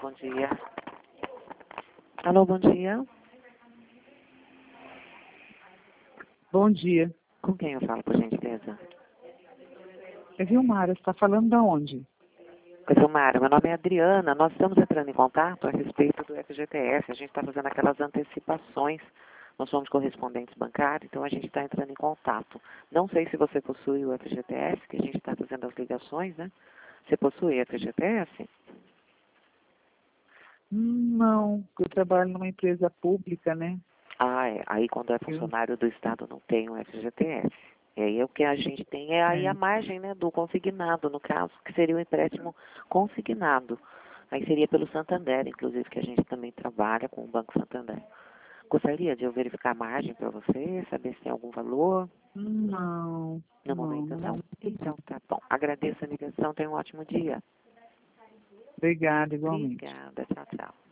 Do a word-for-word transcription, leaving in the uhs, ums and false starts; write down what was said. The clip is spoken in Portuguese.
bom dia. Alô, bom dia. Bom dia. Com quem eu falo, por gentileza? É Vilmara, você está falando da onde? Oi, Silmara, meu nome é Adriana. Nós estamos entrando em contato a respeito do F G T S. A gente está fazendo aquelas antecipações. Nós somos correspondentes bancários, então a gente está entrando em contato. Não sei se você possui o F G T S, que a gente está fazendo as ligações, né? Você possui F G T S? Hum, Não, eu trabalho numa empresa pública, né? Ah, é. Aí quando é Eu, funcionário do Estado não tem o F G T S. E aí o que a gente tem é aí a é. margem, né, do consignado, no caso, que seria o empréstimo consignado. Aí seria pelo Santander, inclusive, que a gente também trabalha com o Banco Santander. Gostaria de eu verificar a margem para você, saber se tem algum valor. Não, No não, momento não não. é Então tá bom. Agradeço a ligação, tenha um ótimo dia. Obrigada, igualmente. Obrigada, tchau, tchau.